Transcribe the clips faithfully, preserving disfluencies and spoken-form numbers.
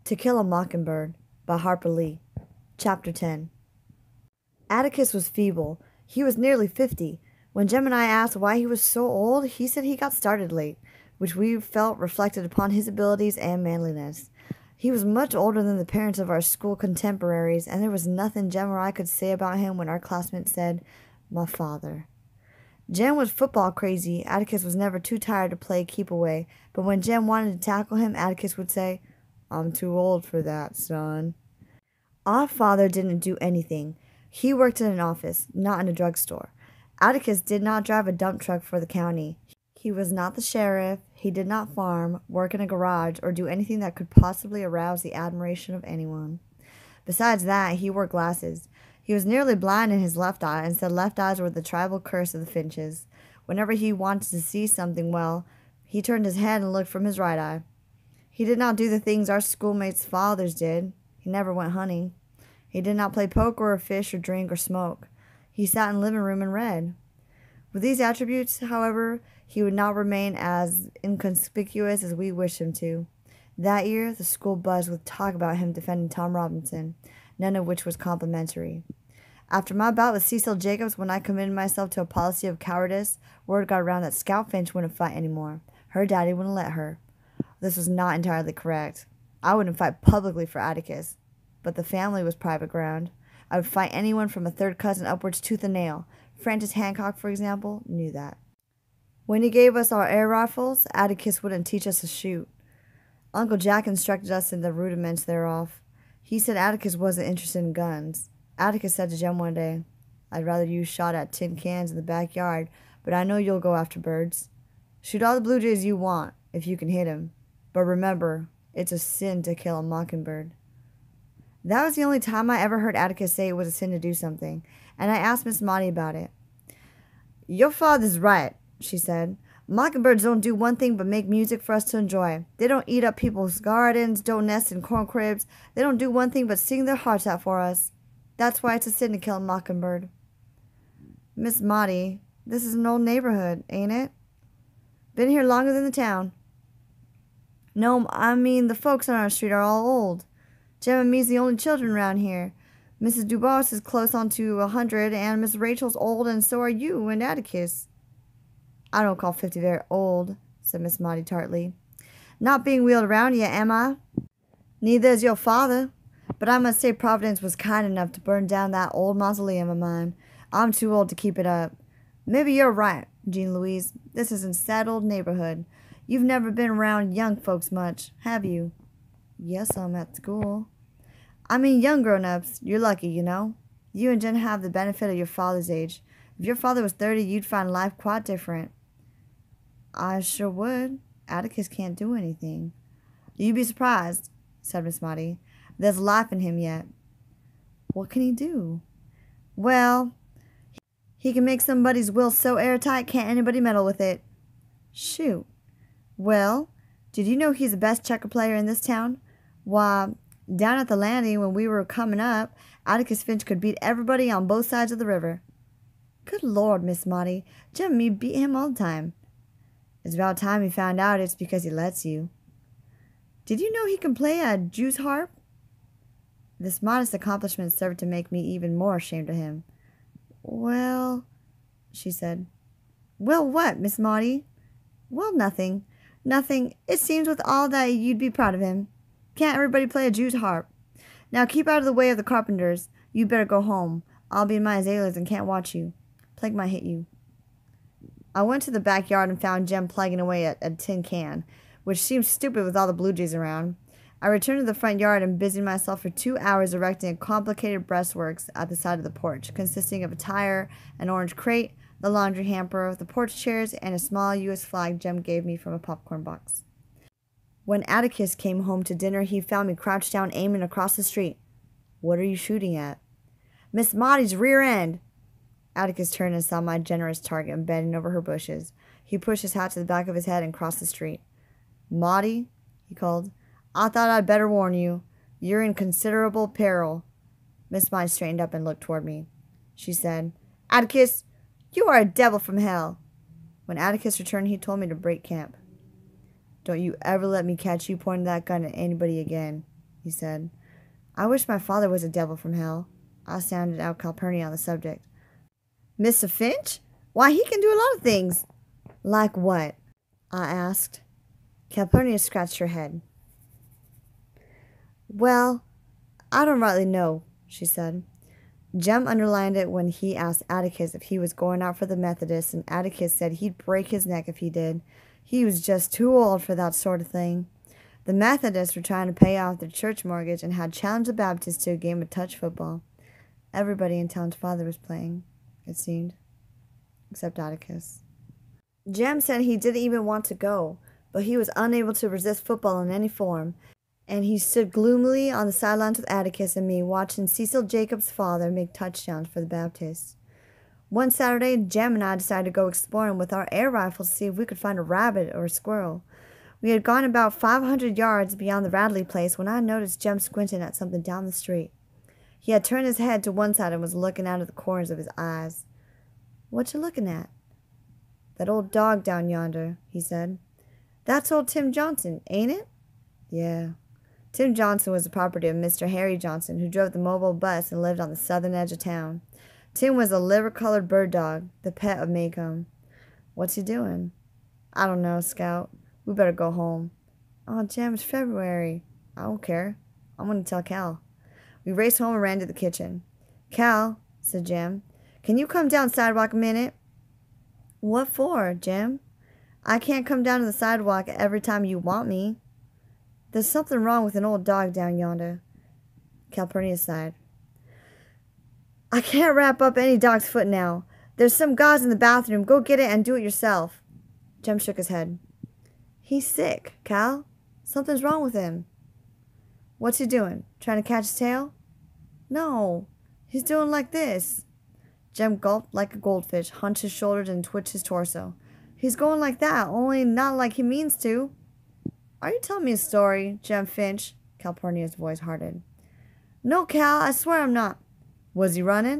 To Kill a Mockingbird by Harper Lee. Chapter ten. Atticus was feeble. He was nearly fifty. When Gemini asked why he was so old, he said he got started late, which we felt reflected upon his abilities and manliness. He was much older than the parents of our school contemporaries, and there was nothing Jem or I could say about him when our classmates said, "My father." Jem was football crazy. Atticus was never too tired to play keep away, but when Jem wanted to tackle him, Atticus would say, "I'm too old for that, son." Our father didn't do anything. He worked in an office, not in a drugstore. Atticus did not drive a dump truck for the county. He was not the sheriff. He did not farm, work in a garage, or do anything that could possibly arouse the admiration of anyone. Besides that, he wore glasses. He was nearly blind in his left eye and said left eyes were the tribal curse of the Finches. Whenever he wanted to see something well, he turned his head and looked from his right eye. He did not do the things our schoolmates' fathers did. He never went hunting. He did not play poker or fish or drink or smoke. He sat in the living room and read. With these attributes, however, he would not remain as inconspicuous as we wished him to. That year, the school buzzed with talk about him defending Tom Robinson, none of which was complimentary. After my bout with Cecil Jacobs, when I committed myself to a policy of cowardice, word got around that Scout Finch wouldn't fight anymore. Her daddy wouldn't let her. This was not entirely correct. I wouldn't fight publicly for Atticus, but the family was private ground. I would fight anyone from a third cousin upwards tooth and nail. Francis Hancock, for example, knew that. When he gave us our air rifles, Atticus wouldn't teach us to shoot. Uncle Jack instructed us in the rudiments thereof. He said Atticus wasn't interested in guns. Atticus said to Jem one day, "I'd rather you shot at tin cans in the backyard, but I know you'll go after birds. Shoot all the blue jays you want, if you can hit 'em. But remember, it's a sin to kill a mockingbird." That was the only time I ever heard Atticus say it was a sin to do something, and I asked Miss Maudie about it. "Your father's right," she said. "Mockingbirds don't do one thing but make music for us to enjoy. They don't eat up people's gardens, don't nest in corn cribs. They don't do one thing but sing their hearts out for us. That's why it's a sin to kill a mockingbird." "Miss Maudie, this is an old neighborhood, ain't it? Been here longer than the town." "No, I mean the folks on our street are all old. Jem and me's the only children around here. Missus Dubos is close on to a hundred, and Miss Rachel's old, and so are you and Atticus." "I don't call fifty very old," said Miss Maudie tartly. "Not being wheeled around yet, am I? Neither is your father. But I must say Providence was kind enough to burn down that old mausoleum of mine. I'm too old to keep it up. Maybe you're right, Jean Louise. This is a settled neighborhood. You've never been around young folks much, have you?" "Yes, I'm at school." "I mean young grown-ups. You're lucky, you know. You and Jen have the benefit of your father's age. If your father was thirty, you'd find life quite different." "I sure would. Atticus can't do anything." "You'd be surprised," said Miss Maudie. "There's life in him yet." "What can he do?" "Well, he can make somebody's will so airtight can't anybody meddle with it." "Shoot. Well, did you know he's the best checker player in this town? Why, down at the landing when we were coming up, Atticus Finch could beat everybody on both sides of the river." "Good Lord, Miss Maudie, Jem and me beat him all the time." "It's about time he found out it's because he lets you." "Did you know he can play a Jew's harp?" This modest accomplishment served to make me even more ashamed of him. "Well," she said. "Well, what, Miss Maudie?" "Well, nothing. Nothing. It seems with all that you'd be proud of him. Can't everybody play a Jew's harp? Now keep out of the way of the carpenters. You'd better go home. I'll be in my azaleas and can't watch you. Plague might hit you." I went to the backyard and found Jem plugging away at a tin can, which seemed stupid with all the blue jays around. I returned to the front yard and busied myself for two hours erecting a complicated breastworks at the side of the porch, consisting of a tire, an orange crate, the laundry hamper, the porch chairs, and a small U S flag Jem gave me from a popcorn box. When Atticus came home to dinner, he found me crouched down aiming across the street. "What are you shooting at?" "Miss Maudie's rear end." Atticus turned and saw my generous target bending over her bushes. He pushed his hat to the back of his head and crossed the street. "Maudie," he called, "I thought I'd better warn you. You're in considerable peril." Miss Maudie straightened up and looked toward me. She said, "Atticus, you are a devil from hell." When Atticus returned, he told me to break camp. "Don't you ever let me catch you pointing that gun at anybody again," he said. I wish my father was a devil from hell. I sounded out Calpurnia on the subject. Mister Finch? Why, he can do a lot of things. Like what? I asked. Calpurnia scratched her head. Well, I don't rightly know, she said. Jem underlined it when he asked Atticus if he was going out for the Methodists, and Atticus said he'd break his neck if he did. He was just too old for that sort of thing. The Methodists were trying to pay off their church mortgage and had challenged the Baptists to a game of touch football. Everybody in town's father was playing, it seemed, except Atticus. Jem said he didn't even want to go, but he was unable to resist football in any form, and he stood gloomily on the sidelines with Atticus and me, watching Cecil Jacobs' father make touchdowns for the Baptists. One Saturday, Jem and I decided to go exploring with our air rifles to see if we could find a rabbit or a squirrel. We had gone about five hundred yards beyond the Radley place when I noticed Jem squinting at something down the street. He had turned his head to one side and was looking out of the corners of his eyes. What you looking at? That old dog down yonder, he said. That's old Tim Johnson, ain't it? Yeah. Tim Johnson was the property of Mister Harry Johnson, who drove the mobile bus and lived on the southern edge of town. Tim was a liver-colored bird dog, the pet of Maycomb. What's he doing? I don't know, Scout. We better go home. Oh, Jem, it's February. I don't care. I'm going to tell Cal. We raced home and ran to the kitchen. Cal, said Jem, can you come down sidewalk a minute? What for, Jem? I can't come down to the sidewalk every time you want me. There's something wrong with an old dog down yonder. Calpurnia sighed. I can't wrap up any dog's foot now. There's some gauze in the bathroom. Go get it and do it yourself. Jem shook his head. He's sick, Cal. Something's wrong with him. What's he doing? Trying to catch his tail? No, he's doing like this. Jem gulped like a goldfish, hunched his shoulders, and twitched his torso. He's going like that, only not like he means to. Are you telling me a story, Jem Finch? Calpurnia's voice hardened. No, Cal, I swear I'm not. Was he running?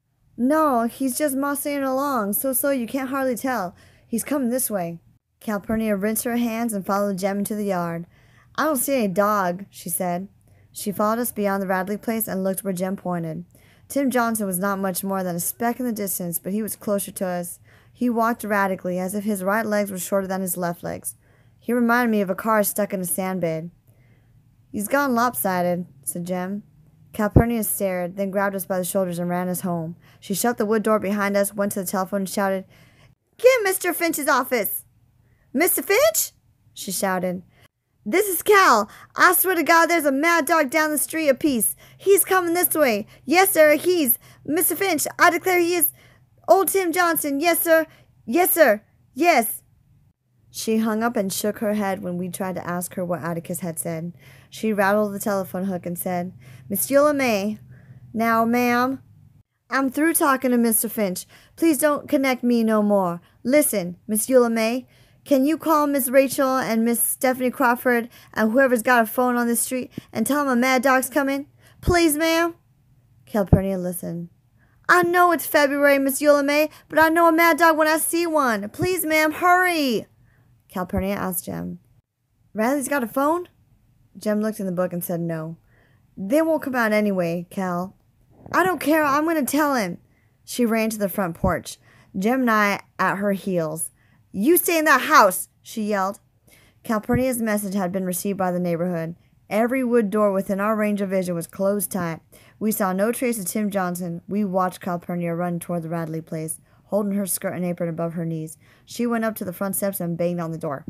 No, he's just mossing along, so-so you can't hardly tell. He's coming this way. Calpurnia rinsed her hands and followed Jem into the yard. I don't see any dog, she said. She followed us beyond the Radley place and looked where Jem pointed. Tim Johnson was not much more than a speck in the distance, but he was closer to us. He walked erratically, as if his right legs were shorter than his left legs. He reminded me of a car stuck in a sandbed. He's gone lopsided, said Jem. Calpurnia stared, then grabbed us by the shoulders and ran us home. She shut the wood door behind us, went to the telephone, and shouted, Get Mister Finch's office! Mister Finch? She shouted. This is Cal. I swear to God there's a mad dog down the street a piece. He's coming this way. Yes, sir, he's. Mister Finch, I declare he is old Tim Johnson. Yes, sir. Yes, sir. Yes. She hung up and shook her head when we tried to ask her what Atticus had said. She rattled the telephone hook and said, Monsieur LeMay. Now, ma'am. I'm through talking to Mister Finch. Please don't connect me no more. Listen, Monsieur LeMay. Can you call Miss Rachel and Miss Stephanie Crawford and whoever's got a phone on this street and tell them a mad dog's coming? Please, ma'am. Calpurnia listened. I know it's February, Miss LeMay, but I know a mad dog when I see one. Please, ma'am, hurry. Calpurnia asked Jem. Radley's got a phone? Jem looked in the book and said no. They won't come out anyway, Cal. I don't care. I'm going to tell him. She ran to the front porch, Jem and I at her heels. You stay in that house, she yelled. Calpurnia's message had been received by the neighborhood. Every wood door within our range of vision was closed tight. We saw no trace of Tim Johnson. We watched Calpurnia run toward the Radley place, holding her skirt and apron above her knees. She went up to the front steps and banged on the door.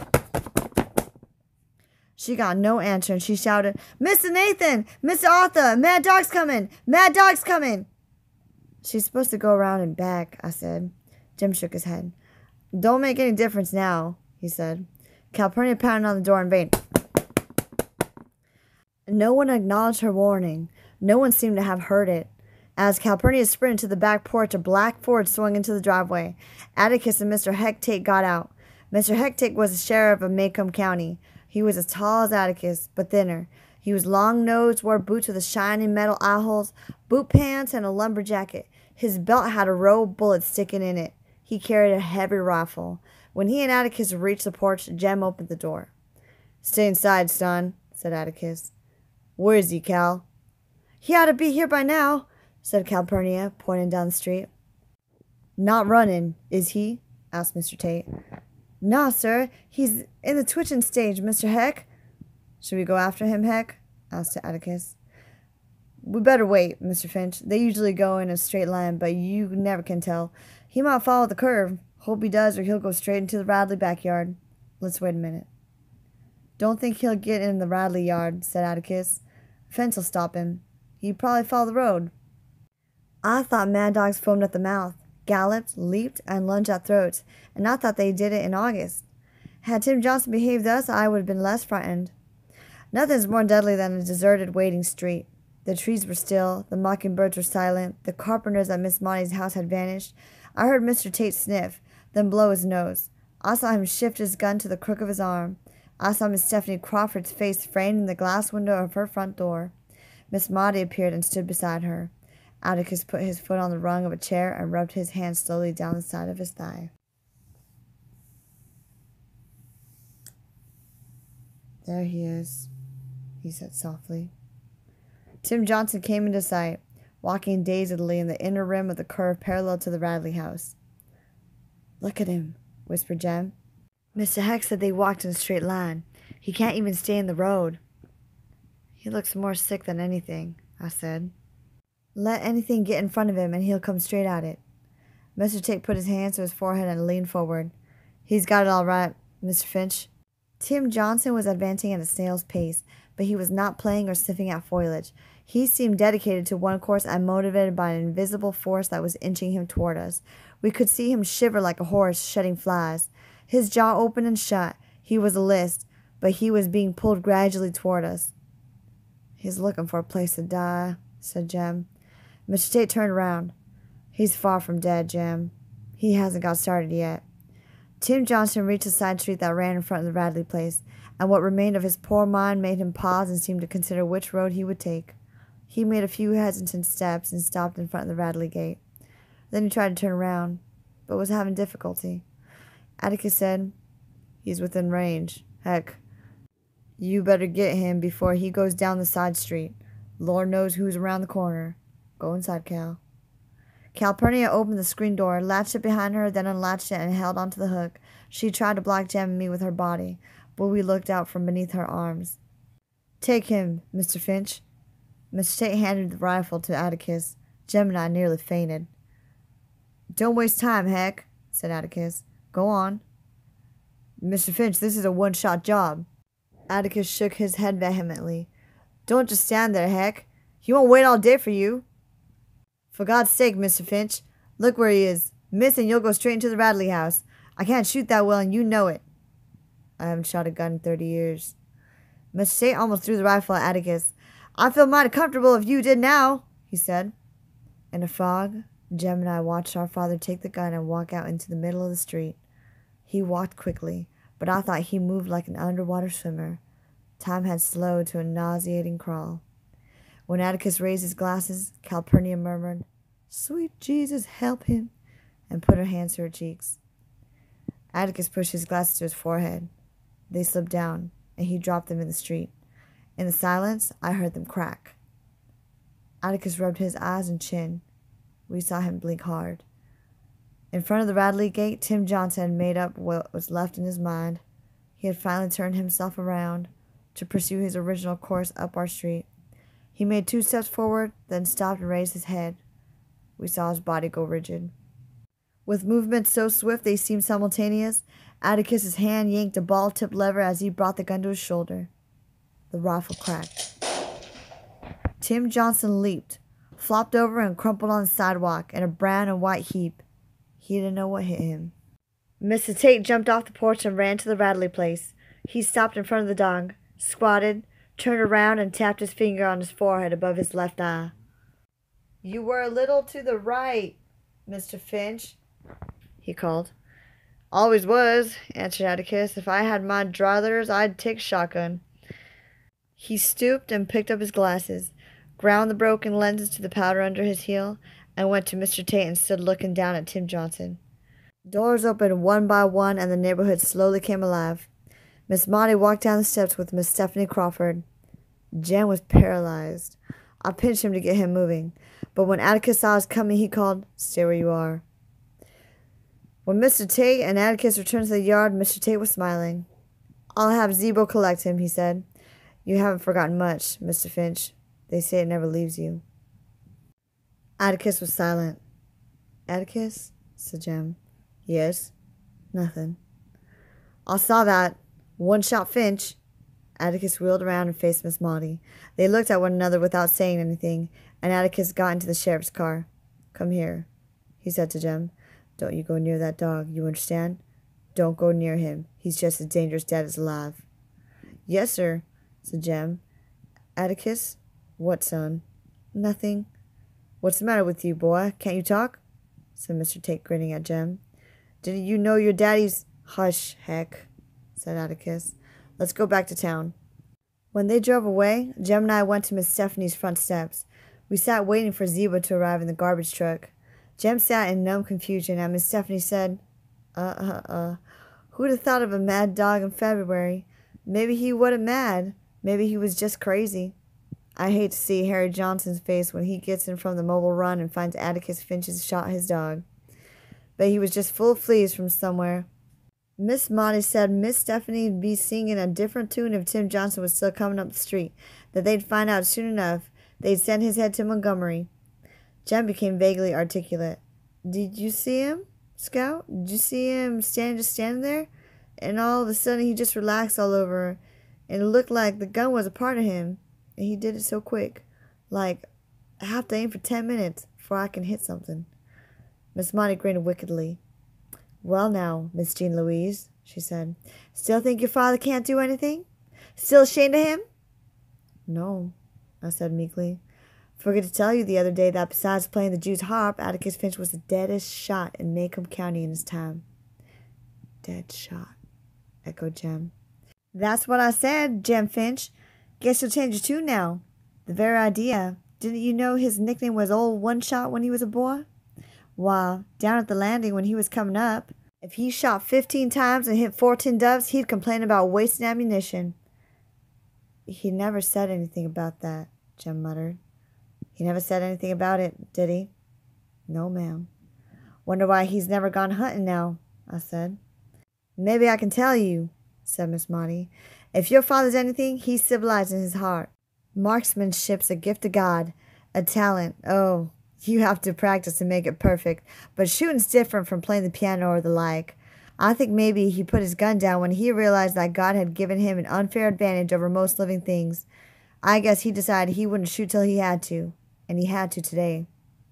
She got no answer, and she shouted, Mister Nathan! Mister Arthur! Mad dog's coming! Mad dog's coming! She's supposed to go around and back, I said. Jem shook his head. Don't make any difference now, he said. Calpurnia pounded on the door in vain. No one acknowledged her warning. No one seemed to have heard it. As Calpurnia sprinted to the back porch, a black Ford swung into the driveway. Atticus and Mister Hectate got out. Mister Hectate was the sheriff of Maycomb County. He was as tall as Atticus, but thinner. He was long-nosed, wore boots with a shining metal eye holes, boot pants, and a lumber jacket. His belt had a row of bullets sticking in it. He carried a heavy rifle. When he and Atticus reached the porch, Jem opened the door. Stay inside, son, said Atticus. Where is he, Cal? He ought to be here by now, said Calpurnia, pointing down the street. Not running, is he? Asked Mister Tate. Nah, sir. He's in the twitching stage, Mister Heck. Should we go after him, Heck? Asked Atticus. We better wait, Mister Finch. They usually go in a straight line, but you never can tell. He might follow the curve. Hope he does, or he'll go straight into the Radley backyard. Let's wait a minute. Don't think he'll get in the Radley yard, said Atticus. Fence will stop him. He'd probably follow the road. I thought mad dogs foamed at the mouth, galloped, leaped, and lunged at throats, and I thought they did it in August. Had Tim Johnson behaved thus, I would have been less frightened. Nothing's more deadly than a deserted waiting street. The trees were still, the mockingbirds were silent, the carpenters at Miss Maudie's house had vanished. I heard Mister Tate sniff, then blow his nose. I saw him shift his gun to the crook of his arm. I saw Miss Stephanie Crawford's face framed in the glass window of her front door. Miss Maudie appeared and stood beside her. Atticus put his foot on the rung of a chair and rubbed his hand slowly down the side of his thigh. There he is, he said softly. Tim Johnson came into sight, walking dazedly in the inner rim of the curve parallel to the Radley house. Look at him, whispered Jem. Mister Heck said they walked in a straight line. He can't even stay in the road. He looks more sick than anything, I said. Let anything get in front of him and he'll come straight at it. Mister Tate put his hands to his forehead and leaned forward. He's got it all right, Mister Finch. Tim Johnson was advancing at a snail's pace, but he was not playing or sniffing at foliage. He seemed dedicated to one course and motivated by an invisible force that was inching him toward us. We could see him shiver like a horse shedding flies. His jaw opened and shut. He was a list, but he was being pulled gradually toward us. He's looking for a place to die, said Jem. Mister Tate turned around. He's far from dead, Jem. He hasn't got started yet. Tim Johnson reached a side street that ran in front of the Radley place, and what remained of his poor mind made him pause and seem to consider which road he would take. He made a few hesitant steps and stopped in front of the Radley gate. Then he tried to turn around, but was having difficulty. Atticus said, He's within range. Heck, you better get him before he goes down the side street. Lord knows who's around the corner. Go inside, Cal. Calpurnia opened the screen door, latched it behind her, then unlatched it and held onto the hook. She tried to block Jem and me with her body, but we looked out from beneath her arms. Take him, Mister Finch. Mister Tate handed the rifle to Atticus. Jem and I nearly fainted. Don't waste time, Heck, said Atticus. Go on. Mister Finch, this is a one-shot job. Atticus shook his head vehemently. Don't just stand there, Heck. He won't wait all day for you. For God's sake, Mister Finch, look where he is. Miss and you'll go straight into the Radley house. I can't shoot that well and you know it. I haven't shot a gun in thirty years. Mister Tate almost threw the rifle at Atticus. I feel mighty comfortable if you did now, he said. In a fog, Jem and I watched our father take the gun and walk out into the middle of the street. He walked quickly, but I thought he moved like an underwater swimmer. Time had slowed to a nauseating crawl. When Atticus raised his glasses, Calpurnia murmured, Sweet Jesus, help him, and put her hands to her cheeks. Atticus pushed his glasses to his forehead. They slipped down, and he dropped them in the street. In the silence, I heard them crack. Atticus rubbed his eyes and chin. We saw him blink hard. In front of the Radley gate, Tim Johnson had made up what was left in his mind. He had finally turned himself around to pursue his original course up our street. He made two steps forward, then stopped and raised his head. We saw his body go rigid. With movements so swift they seemed simultaneous, Atticus's hand yanked a ball-tipped lever as he brought the gun to his shoulder. The rifle cracked. Tim Johnson leaped, flopped over and crumpled on the sidewalk in a brown and white heap. He didn't know what hit him. Mister Tate jumped off the porch and ran to the Radley place. He stopped in front of the dog, squatted, turned around and tapped his finger on his forehead above his left eye. You were a little to the right, Mister Finch, he called. Always was, answered Atticus. If I had my druthers, I'd take shotgun. He stooped and picked up his glasses, ground the broken lenses to the powder under his heel, and went to Mister Tate and stood looking down at Tim Johnson. Doors opened one by one, and the neighborhood slowly came alive. Miss Maudie walked down the steps with Miss Stephanie Crawford. Jem was paralyzed. I pinched him to get him moving, but when Atticus saw us coming, he called, "Stay where you are." When Mister Tate and Atticus returned to the yard, Mister Tate was smiling. "I'll have Zeebo collect him," he said. "You haven't forgotten much, Mister Finch. They say it never leaves you." Atticus was silent. "Atticus?" said Jem. "Yes?" "Nothing." "I saw that. One-shot Finch." Atticus wheeled around and faced Miss Maudie. They looked at one another without saying anything, and Atticus got into the sheriff's car. "Come here," he said to Jem. "Don't you go near that dog, you understand? Don't go near him. He's just as dangerous dead as alive." "Yes, sir," said Jem. "Atticus?" "What, son?" "Nothing." "What's the matter with you, boy? Can't you talk?" said Mister Tate, grinning at Jem. "Didn't you know your daddy's—" "Hush, Heck," said Atticus. "Let's go back to town." When they drove away, Jem and I went to Miss Stephanie's front steps. We sat waiting for Zeebo to arrive in the garbage truck. Jem sat in numb confusion, and Miss Stephanie said, Uh, uh, uh, who'd have thought of a mad dog in February? Maybe he wasn't mad. Maybe he was just crazy. I hate to see Harry Johnson's face when he gets in from the mobile run and finds Atticus Finch has shot his dog. But he was just full of fleas from somewhere. Miss Maudie said Miss Stephanie'd be singing a different tune if Tim Johnson was still coming up the street, that they'd find out soon enough. They'd send his head to Montgomery. Jem became vaguely articulate. "Did you see him, Scout? Did you see him standing, just standing there? And all of a sudden he just relaxed all over, and it looked like the gun was a part of him. And he did it so quick. Like, I have to aim for ten minutes before I can hit something." Miss Maudie grinned wickedly. "Well now, Miss Jean Louise," she said, "still think your father can't do anything? Still ashamed of him?" "No," I said meekly. "Forgot to tell you the other day that besides playing the Jew's harp, Atticus Finch was the deadest shot in Macomb County in his time." "Dead shot," echoed Jem. "That's what I said, Jem Finch. Guess you'll change your tune now. The very idea. Didn't you know his nickname was Old One-Shot when he was a boy? Why, down at the landing when he was coming up, if he shot fifteen times and hit fourteen doves, he'd complain about wasting ammunition." "He never said anything about that," Jem muttered. "He never said anything about it, did he?" "No, ma'am." "Wonder why he's never gone hunting now," I said. "Maybe I can tell you," said Miss Maudie. "If your father's anything, he's civilized in his heart. Marksmanship's a gift of God, a talent. Oh, you have to practice to make it perfect, but shooting's different from playing the piano or the like. I think maybe he put his gun down when he realized that God had given him an unfair advantage over most living things. I guess he decided he wouldn't shoot till he had to, and he had to today."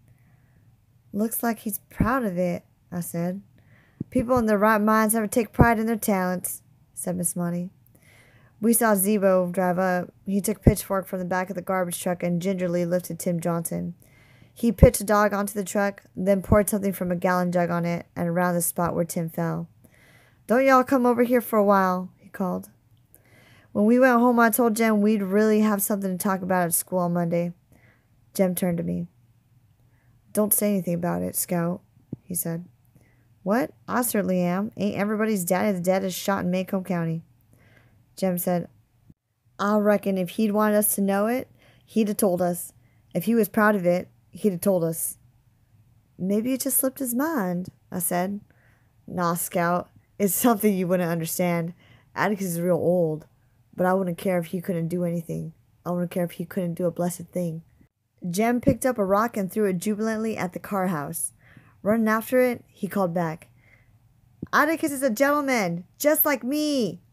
"Looks like he's proud of it," I said. "People in their right minds never take pride in their talents," said Miss Maudie. We saw Zeebo drive up. He took a pitchfork from the back of the garbage truck and gingerly lifted Tim Johnson. He pitched a dog onto the truck, then poured something from a gallon jug on it and around the spot where Tim fell. "Don't y'all come over here for a while," he called. When we went home, I told Jem we'd really have something to talk about at school on Monday. Jem turned to me. "Don't say anything about it, Scout," he said. "What? I certainly am. Ain't everybody's daddy the deadest shot in Macomb County?" Jem said, "I reckon if he'd wanted us to know it, he'd have told us. If he was proud of it, he'd have told us." "Maybe it just slipped his mind," I said. "Nah, Scout. It's something you wouldn't understand. Atticus is real old. But I wouldn't care if he couldn't do anything. I wouldn't care if he couldn't do a blessed thing." Jem picked up a rock and threw it jubilantly at the car house. Running after it, he called back, "Atticus is a gentleman, just like me."